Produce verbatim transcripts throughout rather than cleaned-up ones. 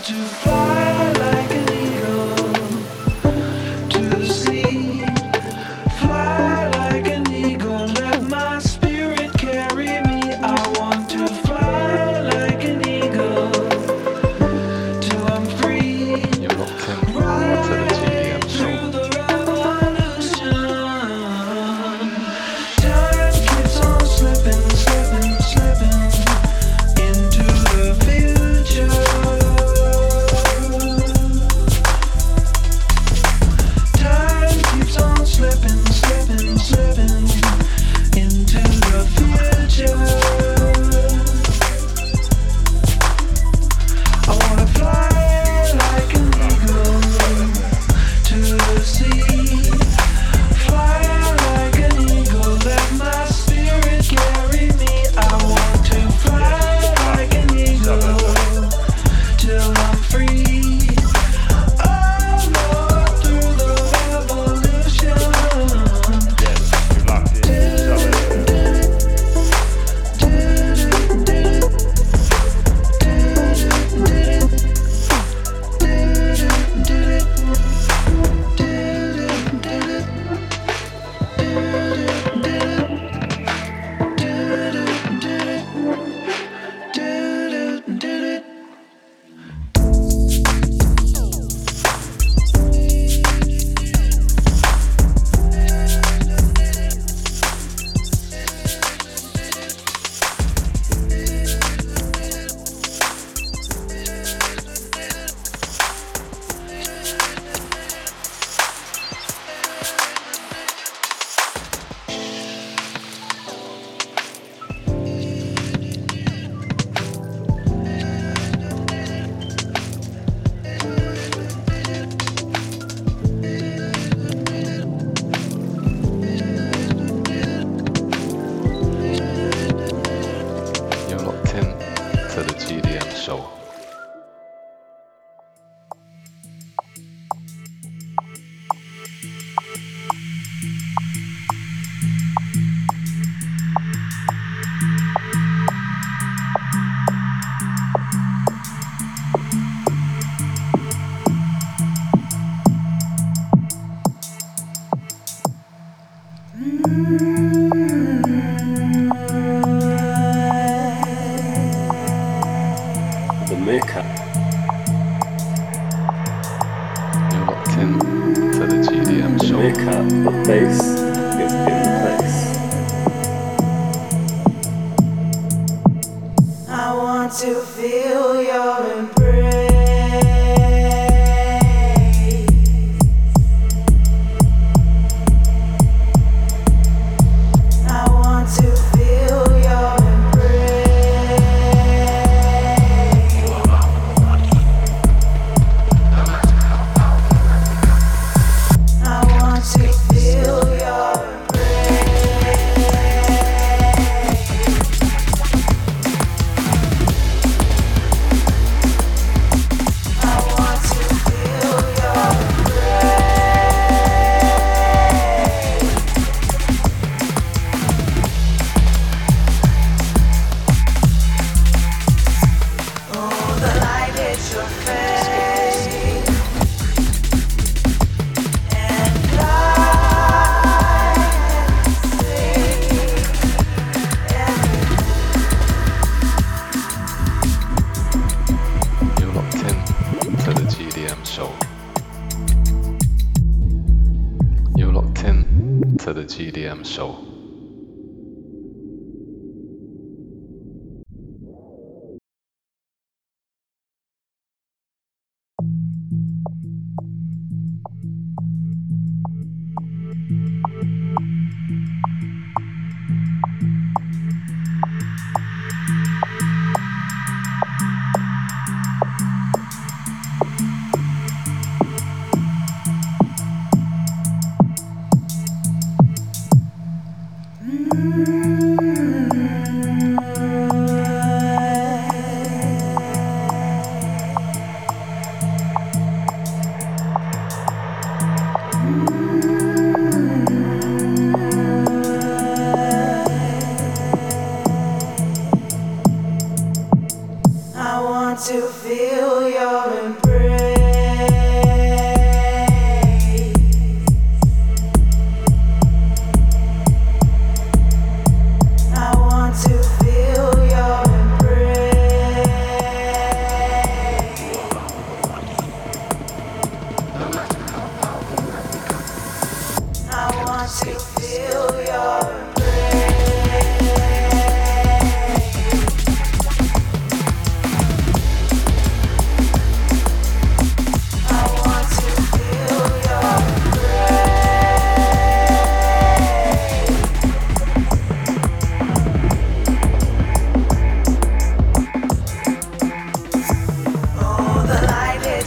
G D M show.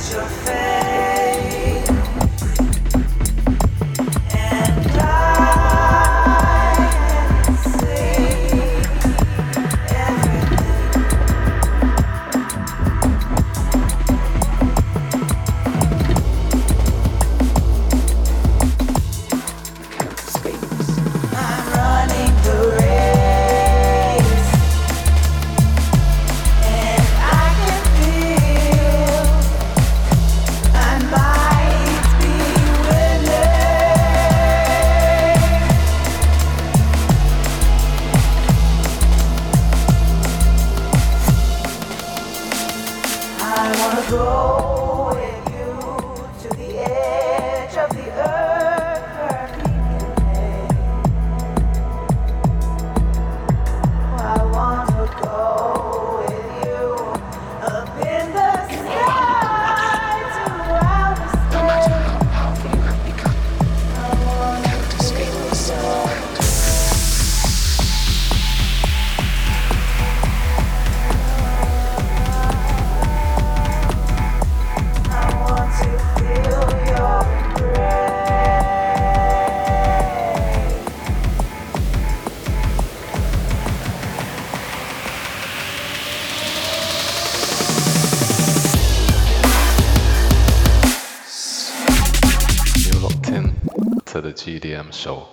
to the G D M show.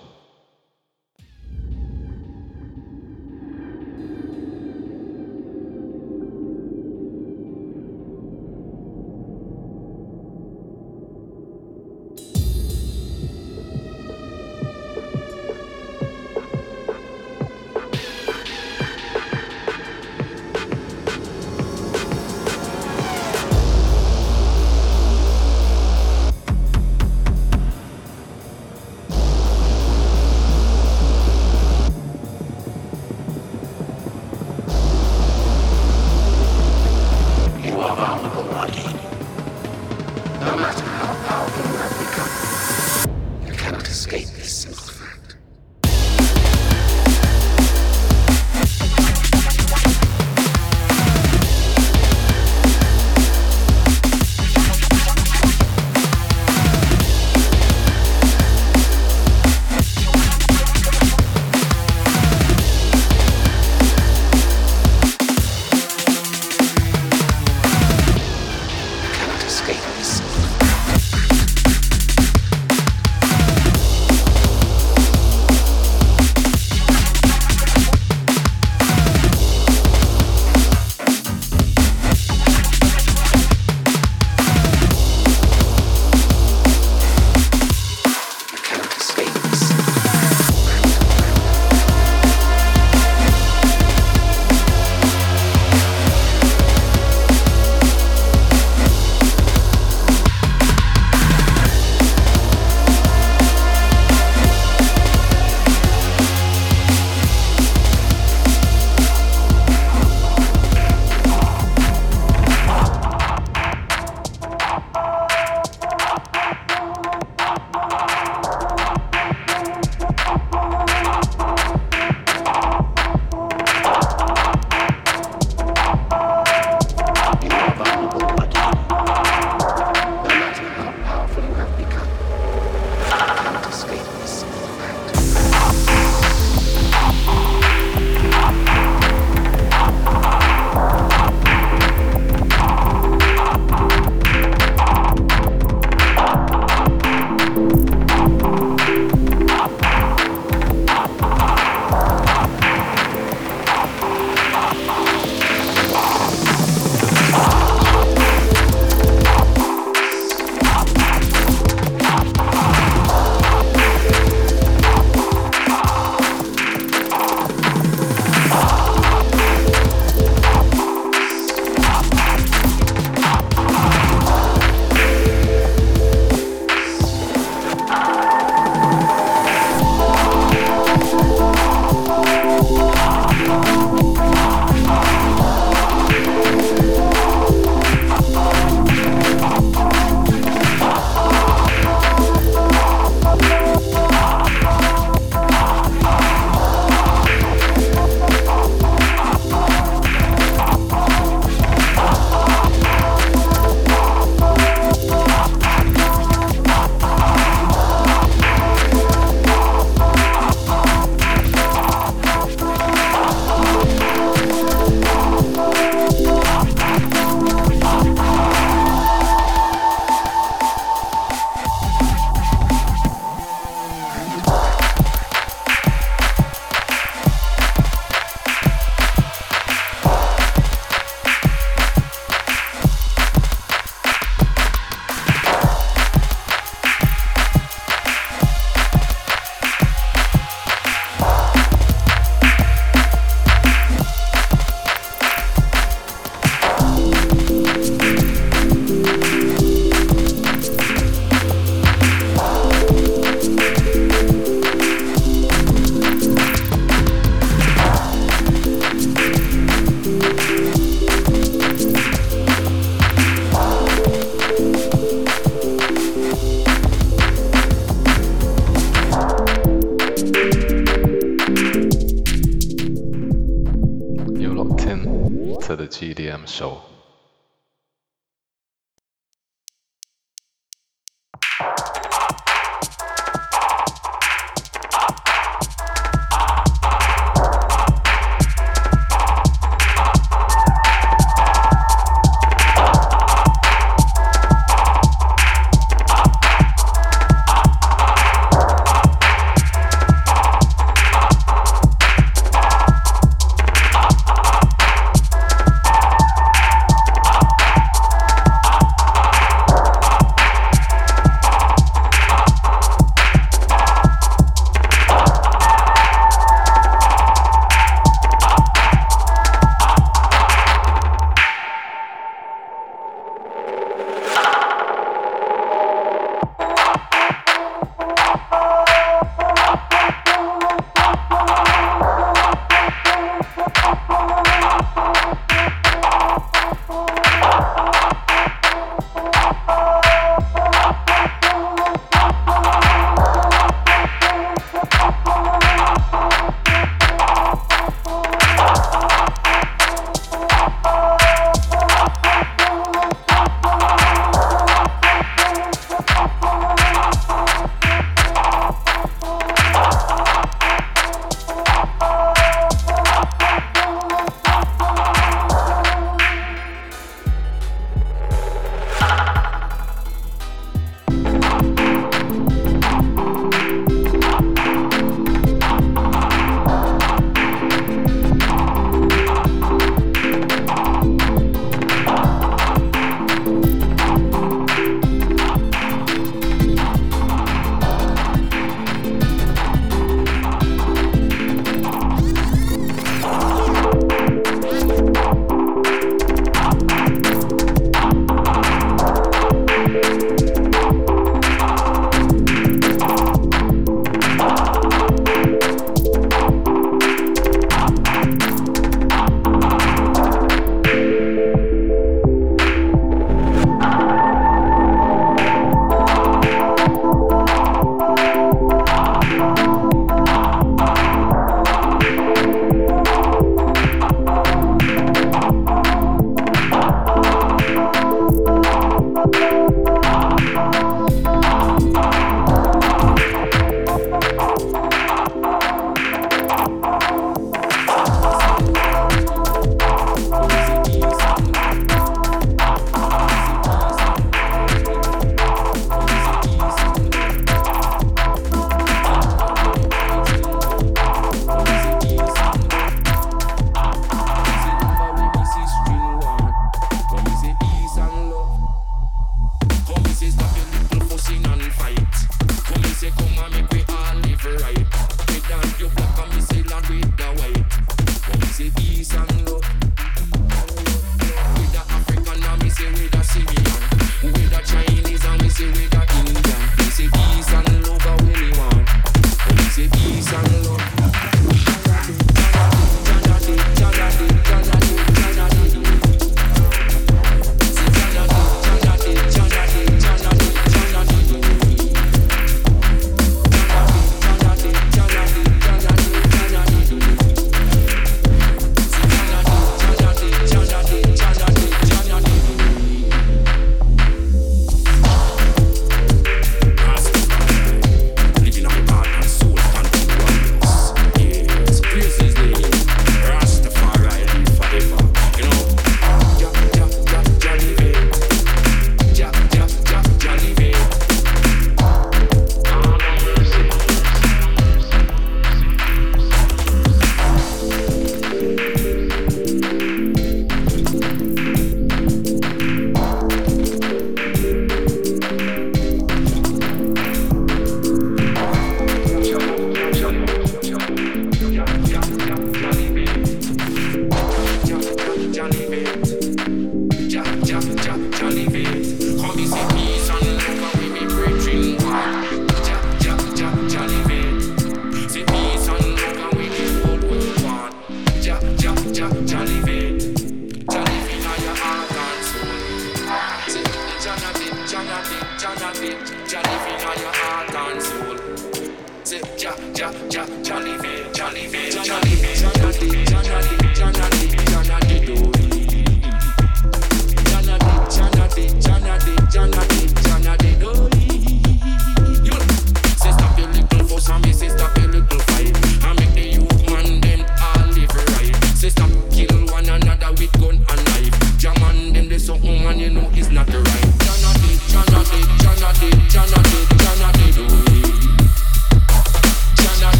Show.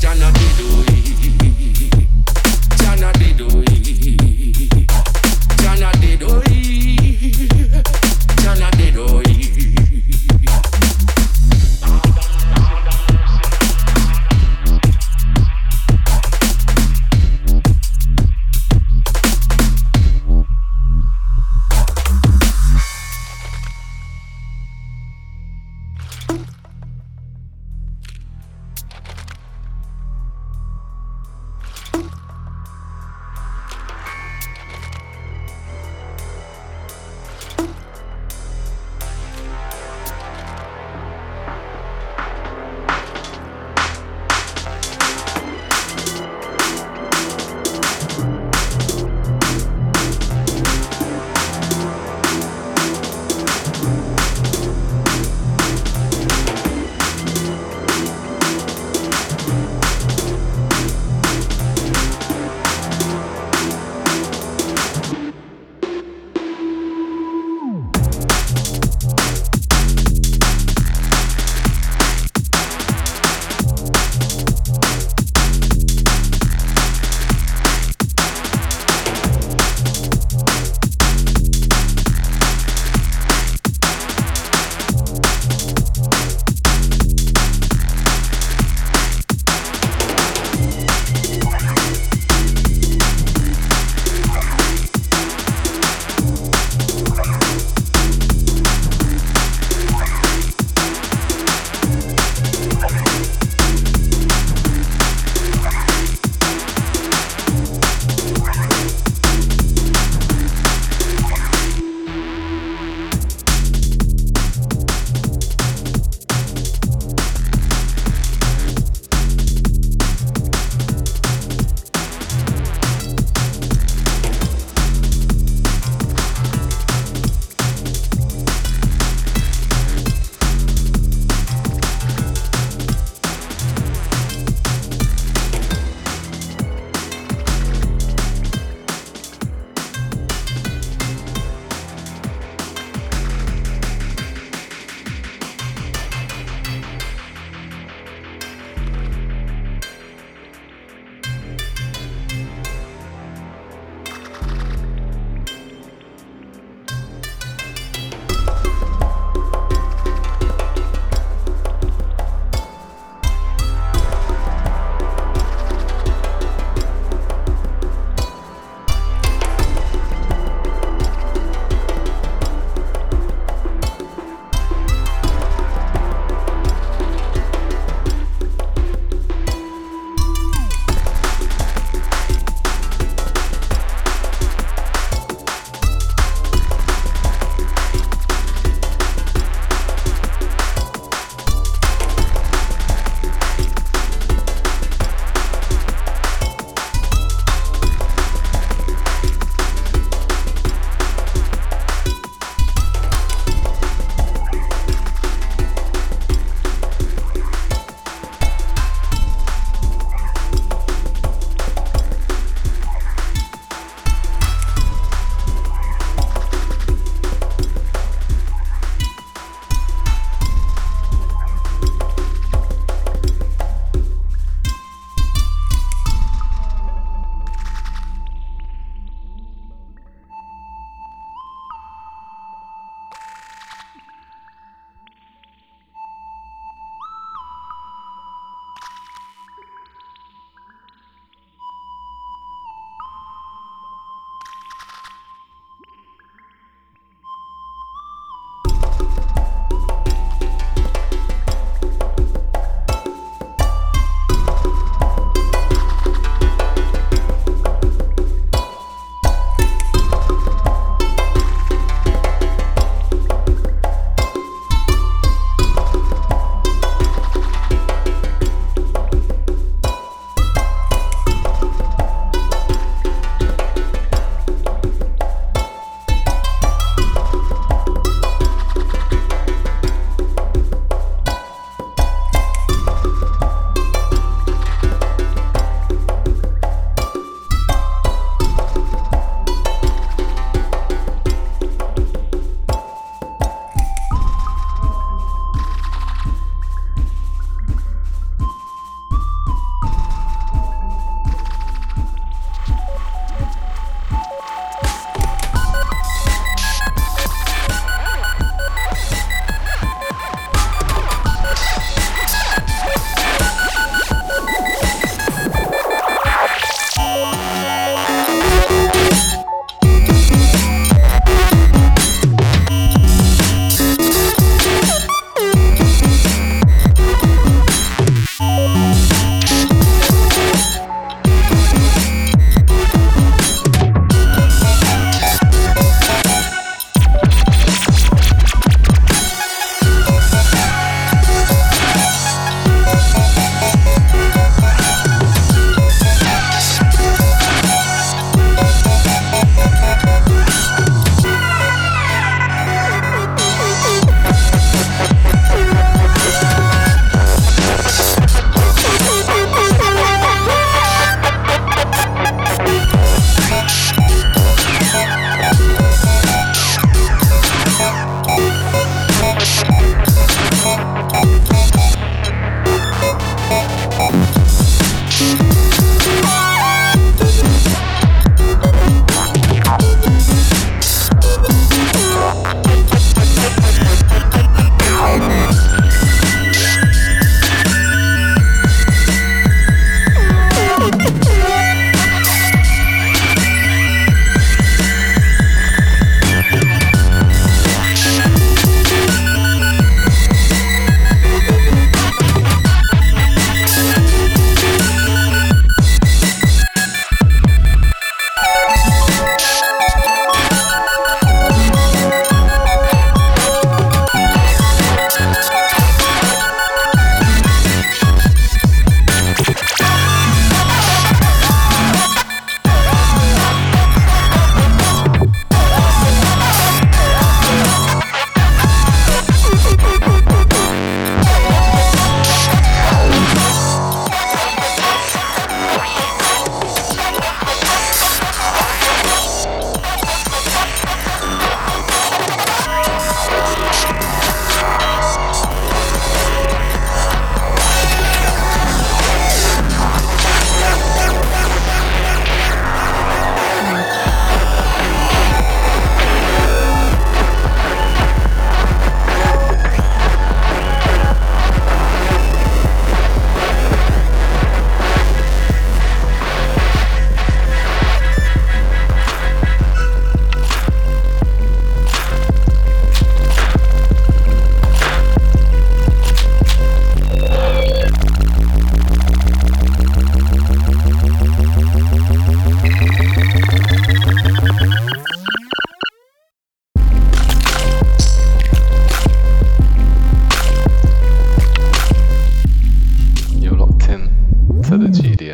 Jana did we, Jana did we, Jana did we, Jana did we.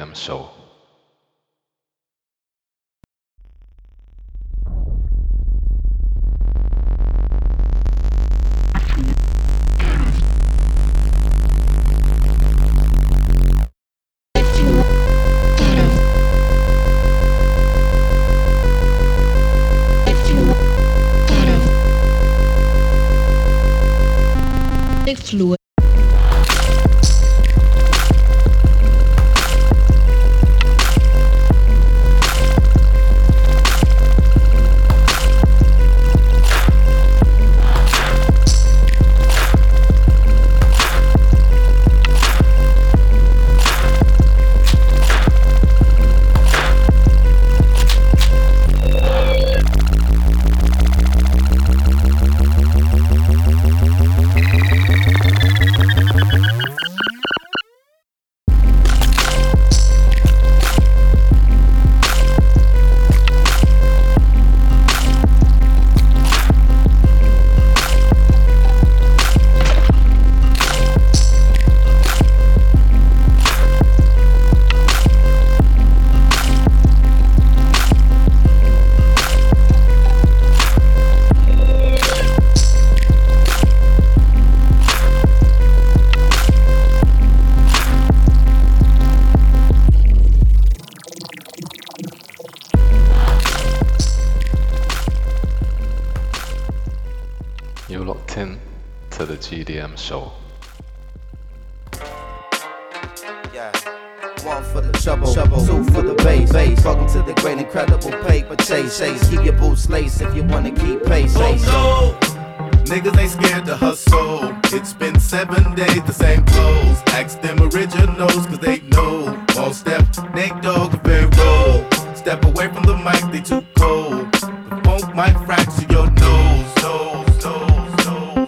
M show. Fluid. You're locked in to the G D M show. Yeah. One for the trouble, trouble, two for the bass, bass. Welcome to the great incredible paper chase, chase. Keep your boots laced if you wanna keep pace. Oh no, niggas ain't scared to hustle. It's been seven days, the same clothes. Ask them originals, cause they know. All step, Nate Dogg, very roll. Step away from the mic, they too cold. The funk might fracture your nose, nose, nose, nose.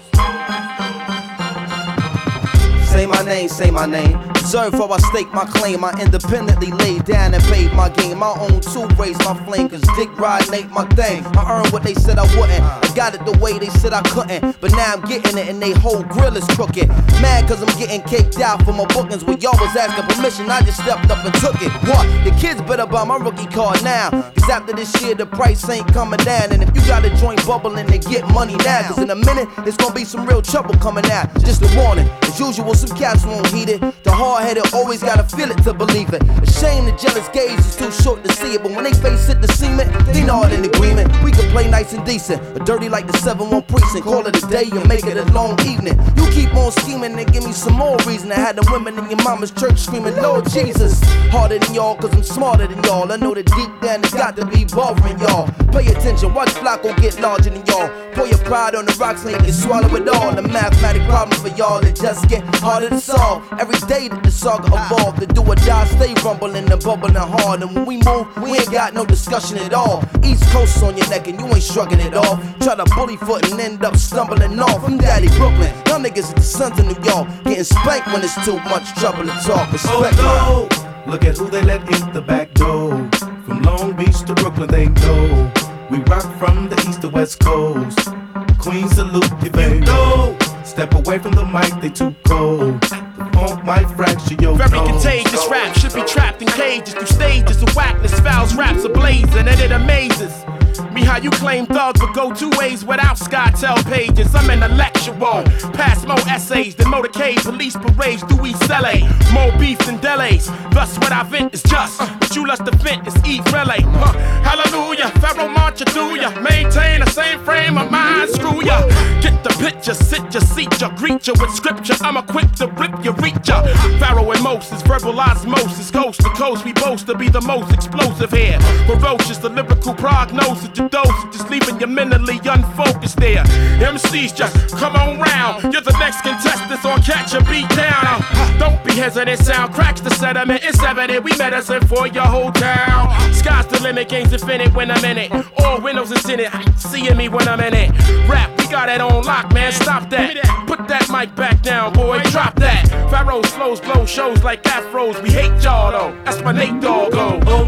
Say my name, say my name. Observe how I stake my claim. I independently laid down and paid my game. My own two raise my flame, cause dick riding ain't my thing. I earned what they said I wouldn't. I got it the way they said I couldn't. But now I'm getting it and they whole grill is crooked. Mad cause I'm getting caked out for my bookings. When y'all was asking permission, I just stepped up and took it. What? The kids better buy my rookie card now. Cause after this year the price ain't coming down. And if you got a joint bubbling, then get money now. Cause in a minute, it's gonna be some real trouble coming out. Just a warning. As usual, some cats won't heed it. The hard-headed always gotta feel it to believe it. A shame the jealous gaze is too short to see it. But when they face it, the cement, they nod in agreement. We can play nice and decent, or dirty like the seven one precinct. Call it a day and make it a long evening. You keep on scheming and give me some more reason. I had the women in your mama's church screaming, Lord Jesus. Harder than y'all, cause I'm smarter than y'all. I know that deep down it's got to be bothering y'all. Pay attention, watch Flacco get larger than y'all. Pour your pride on the rocks and you can swallow it all. The mathematic problem for y'all that just get harder to solve. Every day that the saga evolve, the do or die stay rumbling and bubbling hard. And when we move, we ain't got no discussion at all. East Coast on your neck and you ain't shrugging it off. Try to bully foot and end up stumbling off. I'm Daddy Brooklyn, y'all niggas are the sons of New York. Getting spanked when it's too much trouble to talk. Respect oh no, look at who they let in the back door. From Long Beach to Brooklyn, they know. We rock from the east to west coast. Queen salute if you know. Step away from the mic, they too cold. The funk might fracture your Very nose. contagious rap should be trapped in cages through stages of whackness, fouls, raps ablazing, and it amazes me how you claim thugs but go two ways without SkyTel pages. I'm intellectual, pass more essays than motorcade police parades through East L A. More beef than delays, thus what I vent is just what you lust to vent is eat relay. Huh. Hallelujah, Pharaoh march you through ya, maintain the same frame of mind, screw ya. Get the picture, sit ya, seat ya, greet ya with scripture. I'm equipped to rip ya, reach ya. Pharaoh and Moses, verbal osmosis, coast to coast. We boast to be the most explosive here. Ferocious, the lyrical prognosis, your dose, just leaving you mentally unfocused there. M Cs just come on round. You're the next contestant on Catch a Beat Down. Uh, don't be hesitant, sound cracks the sediment. It's evident we medicine for your whole town. Sky's the limit, game's infinite when I'm in it. All windows is in it, seeing me when I'm in it. Rap, we got it on lock, man, stop that. Put that mic back down, boy, drop that. Pharaoh's flows blow shows like afros. We hate y'all though, that's my Nate Dogg go. Oh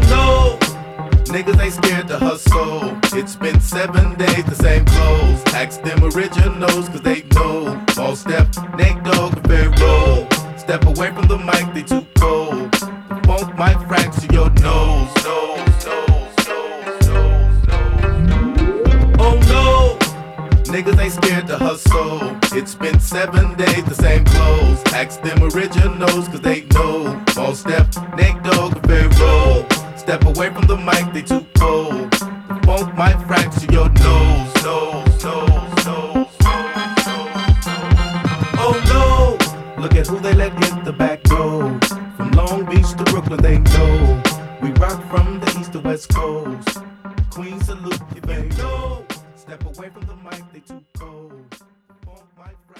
no, niggas ain't scared to hustle. It's been seven days, the same clothes. Ask them originals, cause they know. All step, Nate Dogg, very roll. Step away from the mic, they too cold. The funk might fracture your nose. Nose, nose, nose, nose, nose. Oh no, niggas ain't scared to hustle. It's been seven days, the same clothes. Ask them originals, cause they know. All step, Nate Dogg, and Pharaoh. Step away from the mic, they too cold. The funk might fracture your nose. Nose, nose, nose. Oh no, look at who they let in the back door. From Long Beach to Brooklyn, they know. We rock from the east to west coast. Queen salute if they know. Step away from the mic, they too cold.